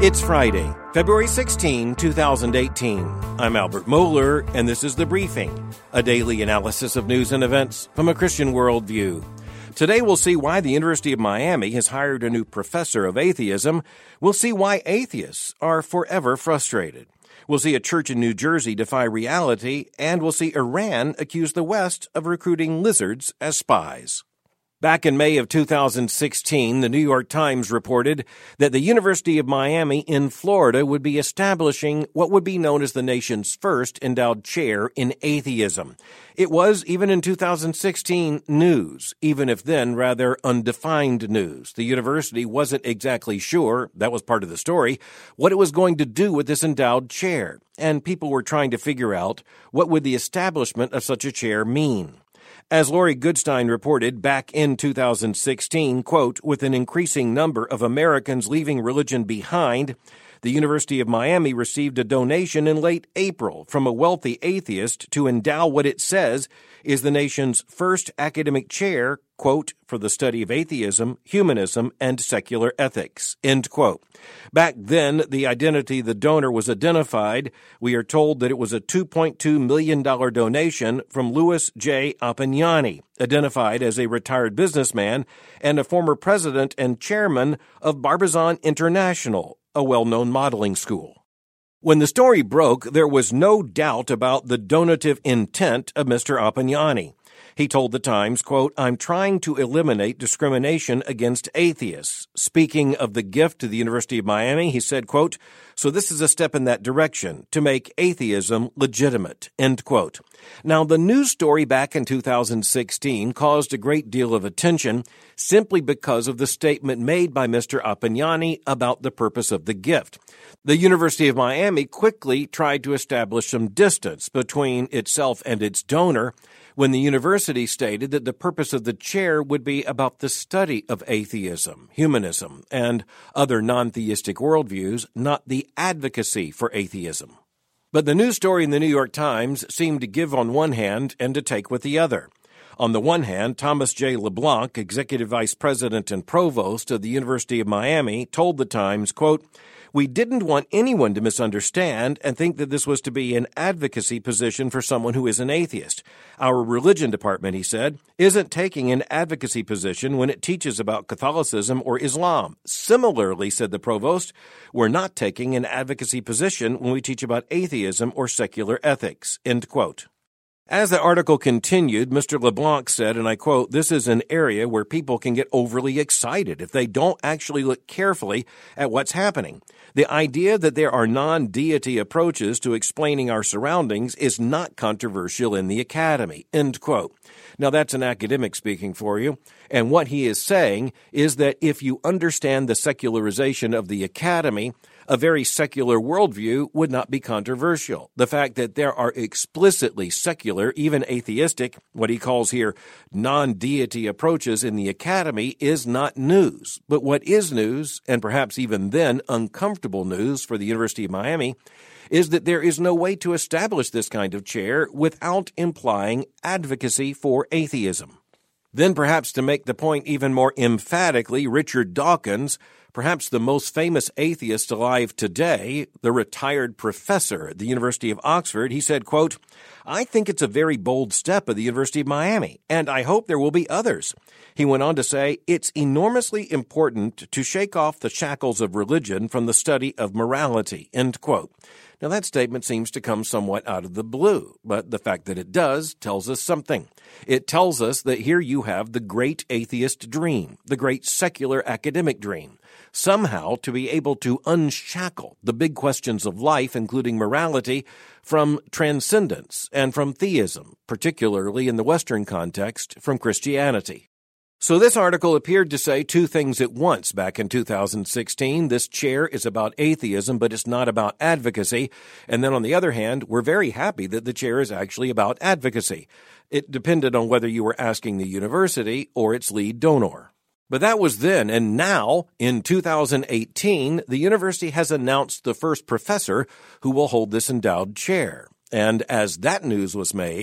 It's Friday, February 16, 2018. I'm Albert Mohler, and this is The Briefing, a daily analysis of news and events from a Christian worldview. Today we'll see why the University of Miami has hired a new professor of atheism. We'll see why atheists are forever frustrated. We'll see a church in New Jersey defy reality, and we'll see Iran accuse the West of recruiting lizards as spies. Back in May of 2016, the New York Times reported that the University of Miami in Florida would be establishing what would be known as the nation's first endowed chair in atheism. It was, even in 2016, news, even if then rather undefined news. The university wasn't exactly sure, that was part of the story, what it was going to do with this endowed chair, and people were trying to figure out what would the establishment of such a chair mean. As Lori Goodstein reported back in 2016, quote, with an increasing number of Americans leaving religion behind, the University of Miami received a donation in late April from a wealthy atheist to endow what it says is the nation's first academic chair, quote, for the study of atheism, humanism, and secular ethics, end quote. Back then, the identity of the donor was identified. We are told that it was a $2.2 million donation from Louis J. Appignani, identified as a retired businessman and a former president and chairman of Barbizon International, a well-known modeling school. When the story broke, there was no doubt about the donative intent of Mr. Appignani. He told the Times, quote, I'm trying to eliminate discrimination against atheists. Speaking of the gift to the University of Miami, he said, quote, so this is a step in that direction, to make atheism legitimate, end quote. Now, the news story back in 2016 caused a great deal of attention simply because of the statement made by Mr. Appignani about the purpose of the gift. The University of Miami quickly tried to establish some distance between itself and its donor when the university stated that the purpose of the chair would be about the study of atheism, humanism, and other non-theistic worldviews, not the advocacy for atheism. But the news story in the New York Times seemed to give on one hand and to take with the other. On the one hand, Thomas J. LeBlanc, executive vice president and provost of the University of Miami, told the Times, quote, we didn't want anyone to misunderstand and think that this was to be an advocacy position for someone who is an atheist. Our religion department, he said, isn't taking an advocacy position when it teaches about Catholicism or Islam. Similarly, said the provost, we're not taking an advocacy position when we teach about atheism or secular ethics, end quote. As the article continued, Mr. LeBlanc said, and I quote, this is an area where people can get overly excited if they don't actually look carefully at what's happening. The idea that there are non-deity approaches to explaining our surroundings is not controversial in the academy, end quote. Now, that's an academic speaking for you, and what he is saying is that if you understand the secularization of the academy, a very secular worldview would not be controversial. The fact that there are explicitly secular, even atheistic, what he calls here non-deity approaches in the academy is not news. But what is news, and perhaps even then uncomfortable news for the University of Miami, is that there is no way to establish this kind of chair without implying advocacy for atheism. Then perhaps to make the point even more emphatically, Richard Dawkins, perhaps the most famous atheist alive today, the retired professor at the University of Oxford, he said, quote, I think it's a very bold step of the University of Miami, and I hope there will be others. He went on to say, it's enormously important to shake off the shackles of religion from the study of morality, end quote. Now, that statement seems to come somewhat out of the blue, but the fact that it does tells us something. It tells us that here you have the great atheist dream, the great secular academic dream, somehow to be able to unshackle the big questions of life, including morality, from transcendence and from theism, particularly in the Western context, from Christianity. So this article appeared to say two things at once back in 2016. This chair is about atheism, but it's not about advocacy. And then on the other hand, we're very happy that the chair is actually about advocacy. It depended on whether you were asking the university or its lead donor. But that was then, and now, in 2018, the university has announced the first professor who will hold this endowed chair. And as that news was made,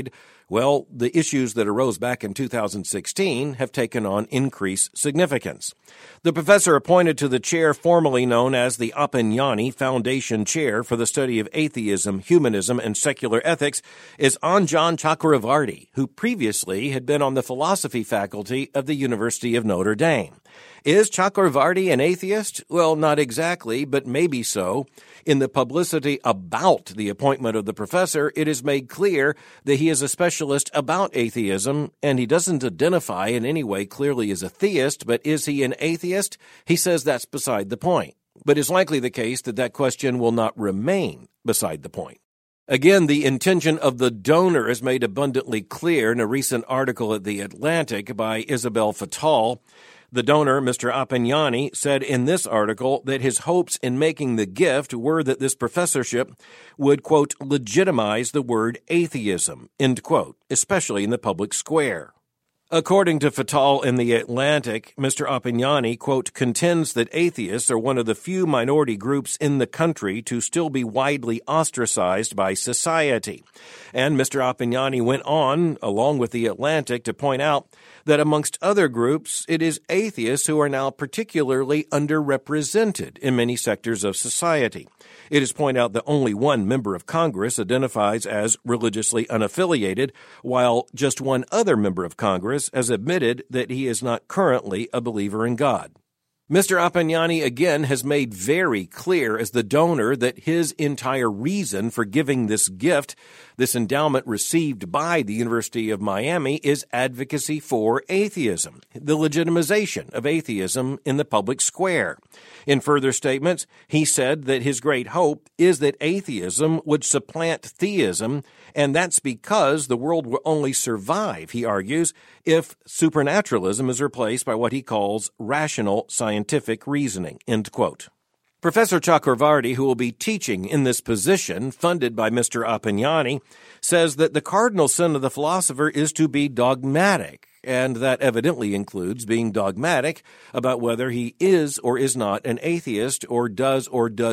Well, the issues that arose back in 2016 have taken on increased significance. The professor appointed to the chair formerly known as the Appignani Foundation Chair for the Study of Atheism, Humanism, and Secular Ethics is Anjan Chakravartty, who previously had been on the philosophy faculty of the University of Notre Dame. Is Chakravartty an atheist? Well, not exactly, but maybe so. In the publicity about the appointment of the professor, it is made clear that he is a specialist about atheism, and he doesn't identify in any way clearly as a theist, but is he an atheist? He says that's beside the point. But it's likely the case that that question will not remain beside the point. Again, the intention of the donor is made abundantly clear in a recent article at The Atlantic by Isabel Fattal. The donor, Mr. Appignani, said in this article that his hopes in making the gift were that this professorship would, quote, legitimize the word atheism, end quote, especially in the public square. According to Fattal in The Atlantic, Mr. Appignani, quote, contends that atheists are one of the few minority groups in the country to still be widely ostracized by society. And Mr. Appignani went on, along with The Atlantic, to point out that amongst other groups, it is atheists who are now particularly underrepresented in many sectors of society. It is pointed out that only one member of Congress identifies as religiously unaffiliated, while just one other member of Congress has admitted that he is not currently a believer in God. Mr. Appignani again has made very clear as the donor that his entire reason for giving this gift, this endowment received by the University of Miami, is advocacy for atheism, the legitimization of atheism in the public square. In further statements, he said that his great hope is that atheism would supplant theism, and that's because the world will only survive, he argues, if supernaturalism is replaced by what he calls rational scientific reasoning, end quote. Professor Chakravartty, who will be teaching in this position, funded by Mr. Appignani, says that the cardinal sin of the philosopher is to be dogmatic, and that evidently includes being dogmatic about whether he is or is not an atheist or does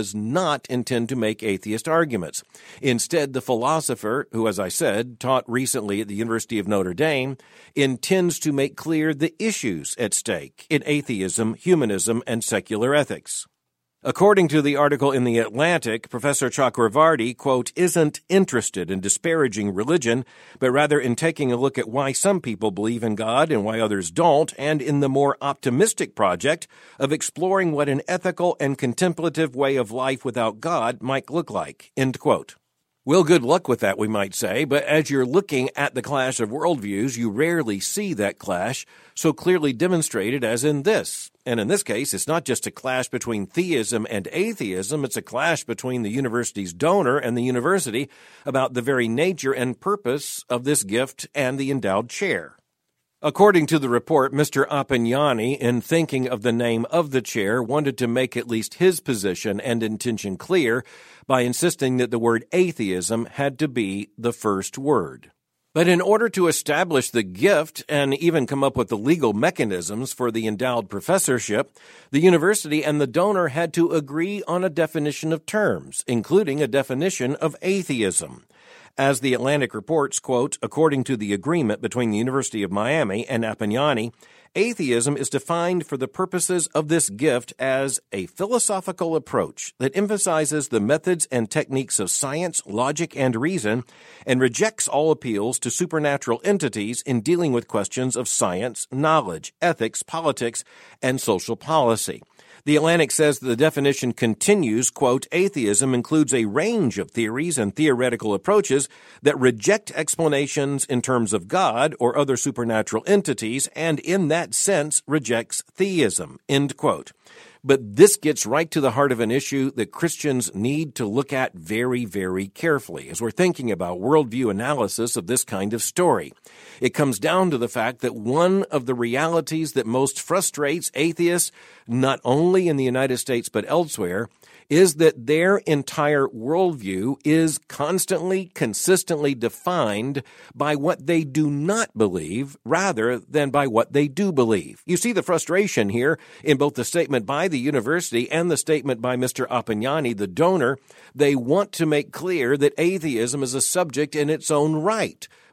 not intend to make atheist arguments. Instead, the philosopher, who, as I said, taught recently at the University of Notre Dame, intends to make clear the issues at stake in atheism, humanism, and secular ethics. According to the article in The Atlantic, Professor Chakravartty, quote, isn't interested in disparaging religion, but rather in taking a look at why some people believe in God and why others don't, and in the more optimistic project of exploring what an ethical and contemplative way of life without God might look like, end quote. Well, good luck with that, we might say, but as you're looking at the clash of worldviews, you rarely see that clash so clearly demonstrated as in this. And in this case, it's not just a clash between theism and atheism, it's a clash between the university's donor and the university about the very nature and purpose of this gift and the endowed chair. According to the report, Mr. Appignani, in thinking of the name of the chair, wanted to make at least his position and intention clear by insisting that the word atheism had to be the first word. But in order to establish the gift and even come up with the legal mechanisms for the endowed professorship, the university and the donor had to agree on a definition of terms, including a definition of atheism. As The Atlantic reports, quote, according to the agreement between the University of Miami and Appignani, atheism is defined for the purposes of this gift as a philosophical approach that emphasizes the methods and techniques of science, logic, and reason, and rejects all appeals to supernatural entities in dealing with questions of science, knowledge, ethics, politics, and social policy. The Atlantic says that the definition continues, quote, atheism includes a range of theories and theoretical approaches that reject explanations in terms of God or other supernatural entities, and in that sense rejects theism, end quote. But this gets right to the heart of an issue that Christians need to look at very, very carefully as we're thinking about worldview analysis of this kind of story. It comes down to the fact that one of the realities that most frustrates atheists, not only in the United States but elsewhere, is that their entire worldview is constantly, consistently defined by what they do not believe rather than by what they do believe. You see the frustration here in both the statement by the university and the statement by Mr. Appignani, the donor. They want to make clear that atheism is a subject in its own right,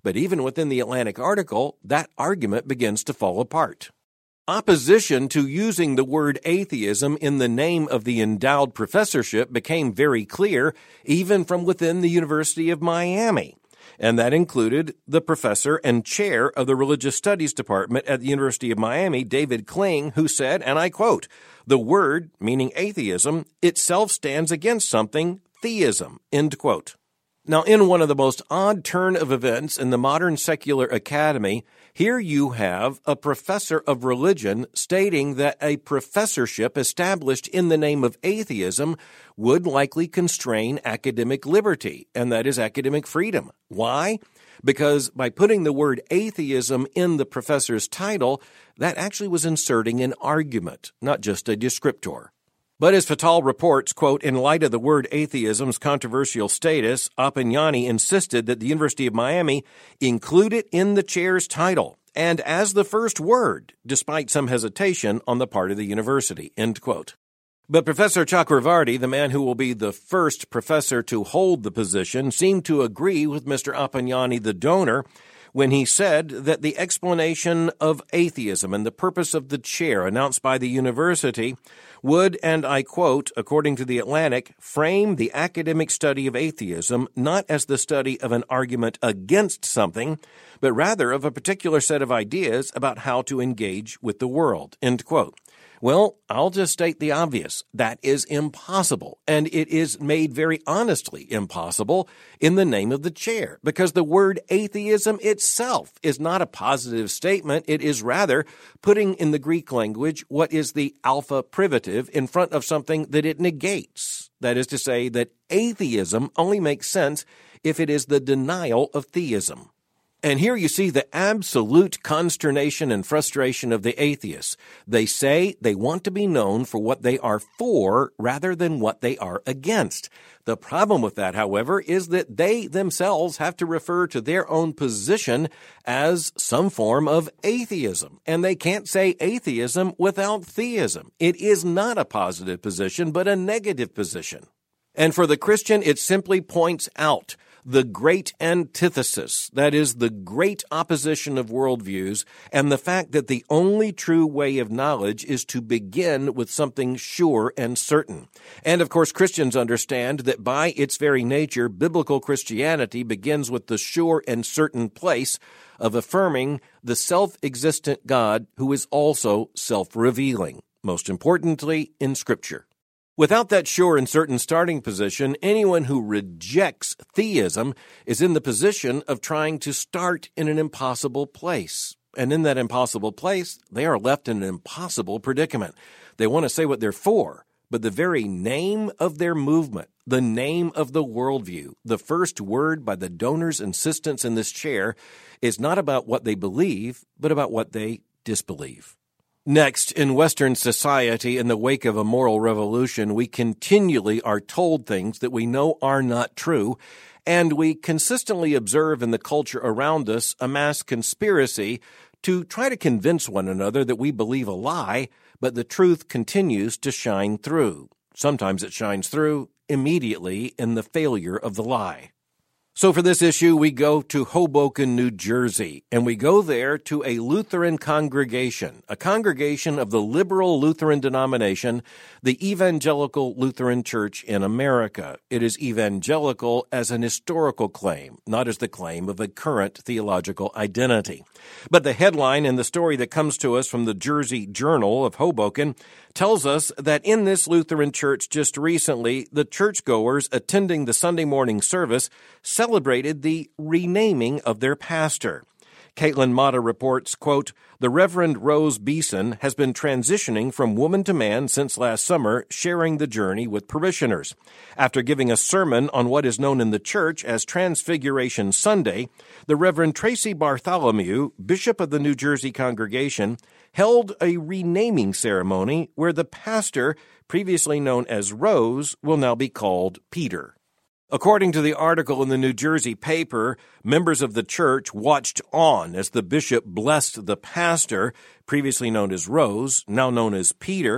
But even within the Atlantic article, that argument begins to fall apart. Opposition to using the word atheism in the name of the endowed professorship became very clear, even from within the University of Miami. And that included the professor and chair of the Religious Studies Department at the University of Miami, David Kling, who said, and I quote, "The word, meaning atheism, itself stands against something, theism," end quote. Now, in one of the most odd turn of events in the modern secular academy, here you have a professor of religion stating that a professorship established in the name of atheism would likely constrain academic liberty, and that is academic freedom. Why? Because by putting the word atheism in the professor's title, that actually was inserting an argument, not just a descriptor. But as Fatal reports, quote, in light of the word atheism's controversial status, Appignani insisted that the University of Miami include it in the chair's title and as the first word, despite some hesitation on the part of the university, end quote. But Professor Chakravarty, the man who will be the first professor to hold the position, seemed to agree with Mr. Appignani, the donor, when he said that the explanation of atheism and the purpose of the chair announced by the university would, and I quote, according to The Atlantic, frame the academic study of atheism not as the study of an argument against something, but rather of a particular set of ideas about how to engage with the world, end quote. Well, I'll just state the obvious. That is impossible, and it is made very honestly impossible in the name of the chair, because the word atheism itself is not a positive statement. It is rather putting in the Greek language what is the alpha privative in front of something that it negates. That is to say that atheism only makes sense if it is the denial of theism. And here you see the absolute consternation and frustration of the atheists. They say they want to be known for what they are for rather than what they are against. The problem with that, however, is that they themselves have to refer to their own position as some form of atheism. And they can't say atheism without theism. It is not a positive position, but a negative position. And for the Christian, it simply points out the great antithesis, that is, the great opposition of worldviews, and the fact that the only true way of knowledge is to begin with something sure and certain. And, of course, Christians understand that by its very nature, biblical Christianity begins with the sure and certain place of affirming the self-existent God who is also self-revealing, most importantly in Scripture. Without that sure and certain starting position, anyone who rejects theism is in the position of trying to start in an impossible place. And in that impossible place, they are left in an impossible predicament. They want to say what they're for, but the very name of their movement, the name of the worldview, the first word by the donor's insistence in this chair, is not about what they believe, but about what they disbelieve. Next, in Western society, in the wake of a moral revolution, we continually are told things that we know are not true, and we consistently observe in the culture around us a mass conspiracy to try to convince one another that we believe a lie, but the truth continues to shine through. Sometimes it shines through immediately in the failure of the lie. So for this issue, we go to Hoboken, New Jersey, and we go there to a Lutheran congregation, a congregation of the liberal Lutheran denomination, the Evangelical Lutheran Church in America. It is evangelical as an historical claim, not as the claim of a current theological identity. But the headline in the story that comes to us from the Jersey Journal of Hoboken tells us that in this Lutheran church just recently, the churchgoers attending the Sunday morning service celebrated the renaming of their pastor. Caitlin Mata reports, quote, the Reverend Rose Beeson has been transitioning from woman to man since last summer, sharing the journey with parishioners. After giving a sermon on what is known in the church as Transfiguration Sunday, the Reverend Tracy Bartholomew, Bishop of the New Jersey congregation, held a renaming ceremony where the pastor, previously known as Rose, will now be called Peter. According to the article in the New Jersey paper, members of the church watched on as the bishop blessed the pastor, previously known as Rose, now known as Peter,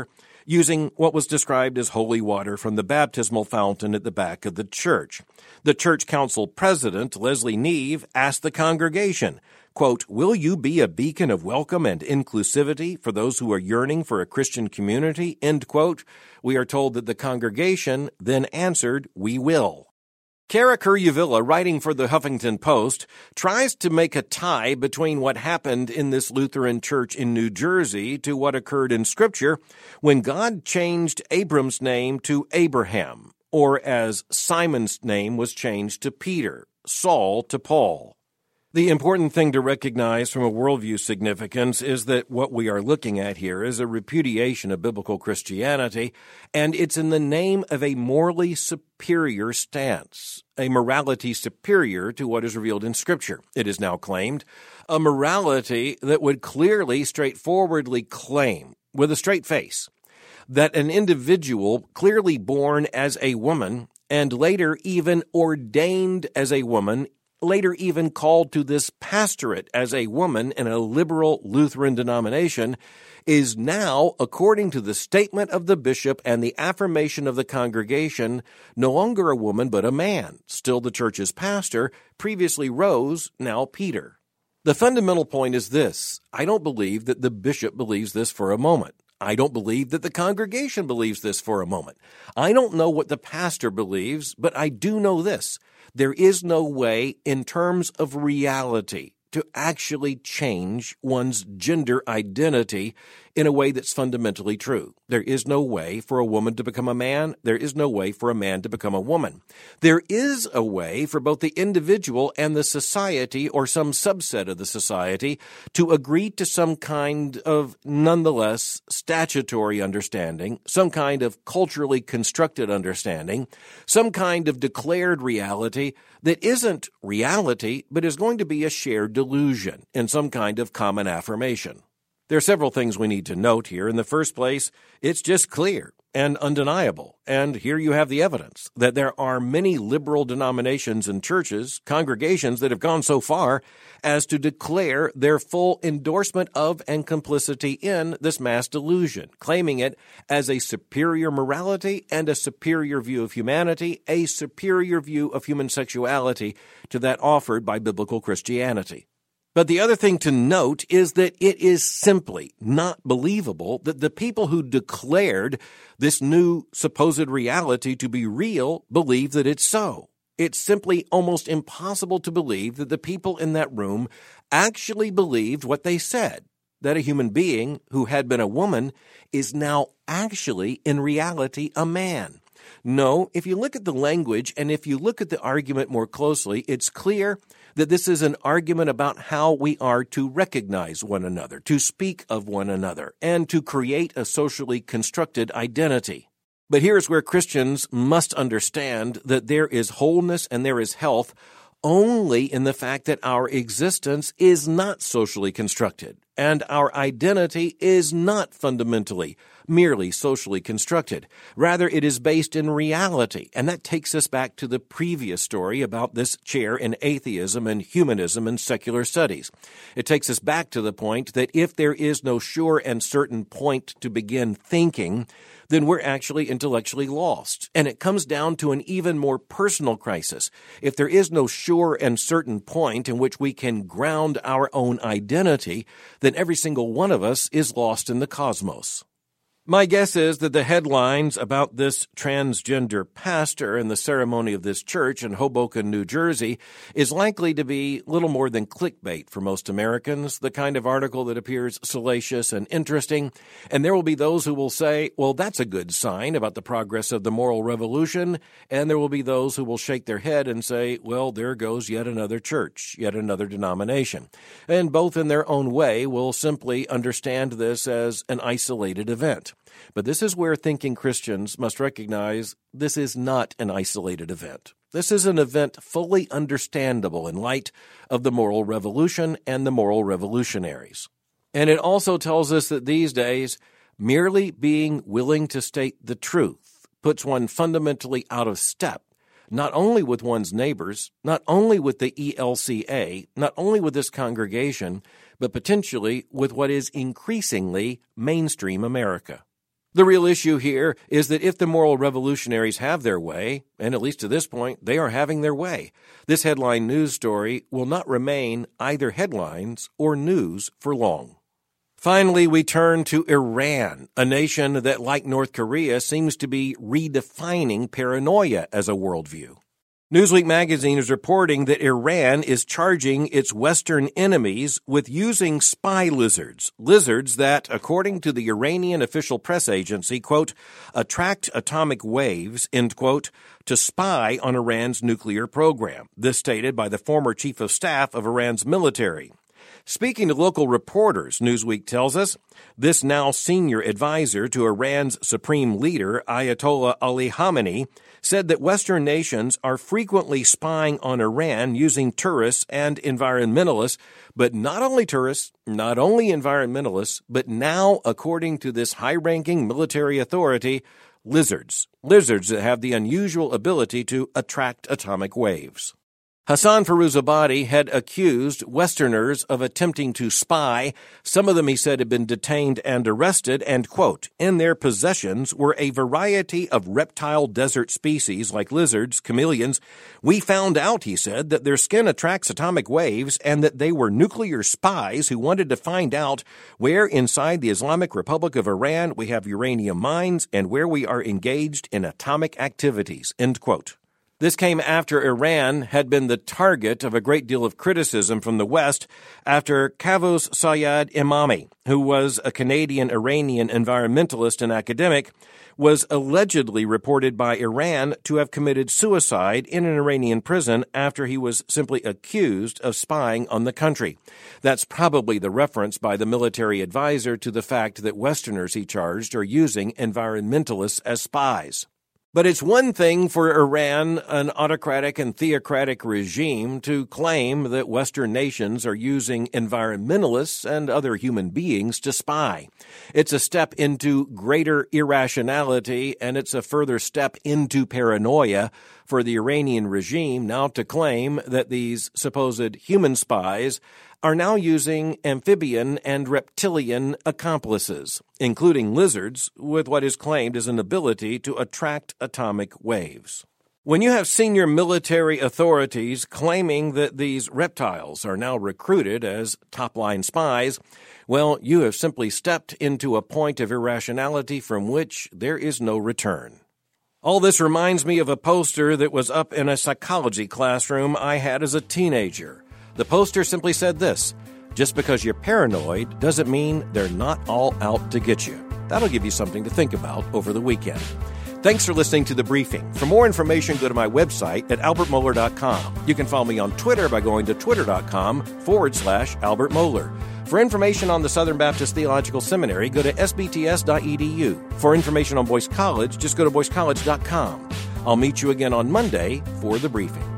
using what was described as holy water from the baptismal fountain at the back of the church. The church council president, Leslie Neve, asked the congregation, quote, "Will you be a beacon of welcome and inclusivity for those who are yearning for a Christian community?" End quote. We are told that the congregation then answered, "We will." Kara Kuryavilla, writing for the Huffington Post, tries to make a tie between what happened in this Lutheran church in New Jersey to what occurred in Scripture when God changed Abram's name to Abraham, or as Simon's name was changed to Peter, Saul to Paul. The important thing to recognize from a worldview significance is that what we are looking at here is a repudiation of biblical Christianity, and it's in the name of a morally superior stance, a morality superior to what is revealed in Scripture. It is now claimed, a morality that would clearly, straightforwardly claim, with a straight face, that an individual clearly born as a woman and later even ordained as a woman, later even called to this pastorate as a woman in a liberal Lutheran denomination, is now, according to the statement of the bishop and the affirmation of the congregation, no longer a woman but a man, still the church's pastor, previously Rose, now Peter. The fundamental point is this: I don't believe that the bishop believes this for a moment. I don't believe that the congregation believes this for a moment. I don't know what the pastor believes, but I do know this: there is no way in terms of reality to actually change one's gender identity in a way that's fundamentally true. There is no way for a woman to become a man. There is no way for a man to become a woman. There is a way for both the individual and the society, or some subset of the society, to agree to some kind of, nonetheless, statutory understanding, some kind of culturally constructed understanding, some kind of declared reality that isn't reality, but is going to be a shared delusion in some kind of common affirmation. There are several things we need to note here. In the first place, it's just clear and undeniable, and here you have the evidence, that there are many liberal denominations and churches, congregations that have gone so far as to declare their full endorsement of and complicity in this mass delusion, claiming it as a superior morality and a superior view of humanity, a superior view of human sexuality to that offered by biblical Christianity. But the other thing to note is that it is simply not believable that the people who declared this new supposed reality to be real believe that it's so. It's simply almost impossible to believe that the people in that room actually believed what they said, that a human being who had been a woman is now actually, in reality, a man. No, if you look at the language and if you look at the argument more closely, it's clear that this is an argument about how we are to recognize one another, to speak of one another, and to create a socially constructed identity. But here's where Christians must understand that there is wholeness and there is health only in the fact that our existence is not socially constructed, and our identity is not fundamentally merely socially constructed. Rather, it is based in reality, and that takes us back to the previous story about this chair in atheism and humanism and secular studies. It takes us back to the point that if there is no sure and certain point to begin thinking, then we're actually intellectually lost. And it comes down to an even more personal crisis. If there is no sure and certain point in which we can ground our own identity, then every single one of us is lost in the cosmos. My guess is that the headlines about this transgender pastor and the ceremony of this church in Hoboken, New Jersey, is likely to be little more than clickbait for most Americans, the kind of article that appears salacious and interesting. And there will be those who will say, well, that's a good sign about the progress of the moral revolution. And there will be those who will shake their head and say, well, there goes yet another church, yet another denomination. And both in their own way will simply understand this as an isolated event. But this is where thinking Christians must recognize this is not an isolated event. This is an event fully understandable in light of the moral revolution and the moral revolutionaries. And it also tells us that these days, merely being willing to state the truth puts one fundamentally out of step, not only with one's neighbors, not only with the ELCA, not only with this congregation, but potentially with what is increasingly mainstream America. The real issue here is that if the moral revolutionaries have their way, and at least to this point, they are having their way, this headline news story will not remain either headlines or news for long. Finally, we turn to Iran, a nation that, like North Korea, seems to be redefining paranoia as a worldview. Newsweek magazine is reporting that Iran is charging its Western enemies with using spy lizards that, according to the Iranian official press agency, quote, attract atomic waves, end quote, to spy on Iran's nuclear program. This stated by the former chief of staff of Iran's military. Speaking to local reporters, Newsweek tells us, this now senior advisor to Iran's supreme leader, Ayatollah Ali Khamenei, said that Western nations are frequently spying on Iran using tourists and environmentalists, but not only tourists, not only environmentalists, but now, according to this high-ranking military authority, lizards that have the unusual ability to attract atomic waves. Hassan Firouzabadi had accused Westerners of attempting to spy. Some of them, he said, had been detained and arrested, and, quote, in their possessions were a variety of reptile desert species like lizards, chameleons. We found out, he said, that their skin attracts atomic waves and that they were nuclear spies who wanted to find out where inside the Islamic Republic of Iran we have uranium mines and where we are engaged in atomic activities, end quote. This came after Iran had been the target of a great deal of criticism from the West after Kavous Sayed Imami, who was a Canadian-Iranian environmentalist and academic, was allegedly reported by Iran to have committed suicide in an Iranian prison after he was simply accused of spying on the country. That's probably the reference by the military advisor to the fact that Westerners, he charged, are using environmentalists as spies. But it's one thing for Iran, an autocratic and theocratic regime, to claim that Western nations are using environmentalists and other human beings to spy. It's a step into greater irrationality, and it's a further step into paranoia for the Iranian regime now to claim that these supposed human spies are now using amphibian and reptilian accomplices, including lizards, with what is claimed as an ability to attract atomic waves. When you have senior military authorities claiming that these reptiles are now recruited as top-line spies, well, you have simply stepped into a point of irrationality from which there is no return. All this reminds me of a poster that was up in a psychology classroom I had as a teenager. The poster simply said this: just because you're paranoid doesn't mean they're not all out to get you. That'll give you something to think about over the weekend. Thanks for listening to The Briefing. For more information, go to my website at albertmohler.com. You can follow me on Twitter by going to twitter.com/Albert Mohler. For information on the Southern Baptist Theological Seminary, go to sbts.edu. For information on Boyce College, just go to boycecollege.com. I'll meet you again on Monday for The Briefing.